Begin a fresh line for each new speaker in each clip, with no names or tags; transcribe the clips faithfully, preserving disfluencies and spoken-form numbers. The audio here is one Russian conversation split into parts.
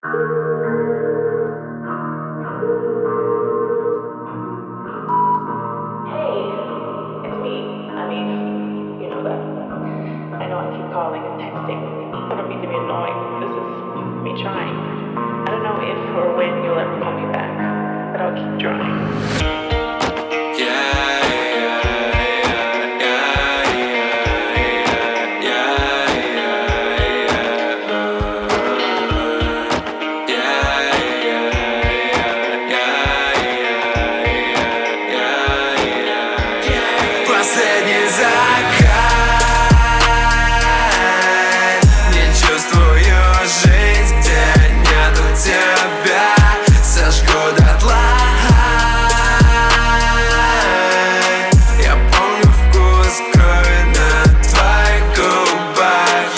It's me. I mean, you know that. I know I keep calling and texting. I don't mean to be annoying. This is me trying. I don't know if or when you'll ever call me back, but I'll keep trying.
Последний закат, не чувствую жизнь, где нету тебя, сожгу дотла. Я помню вкус крови на твоих губах.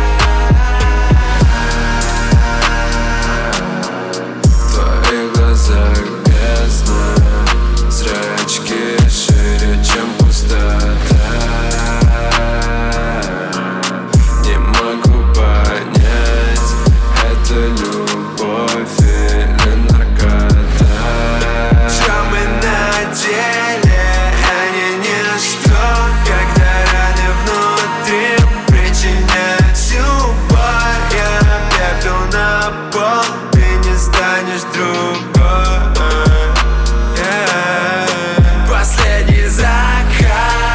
В твоих глазах бездна, зрачки шире, чем пустота. Не могу понять, это любовь или наркота. Что мы на деле, а не ничто, когда раны внутри причиняют всю боль. Я пепел на пол, ты не станешь другой. Последний закат,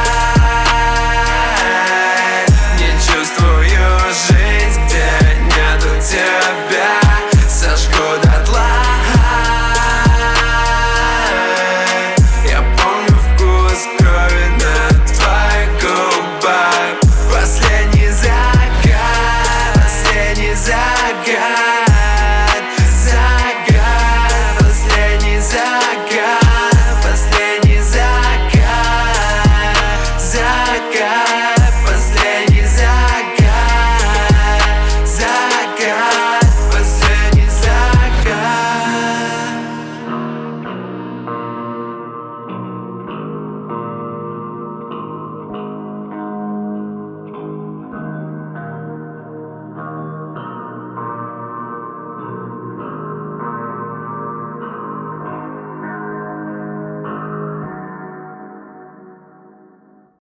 не чувствую жизнь, где нету тебя, сожгу дотла. Я помню вкус крови на твоих губах. Последний закат, последний закат, закат, последний закат. Последний закат, закат.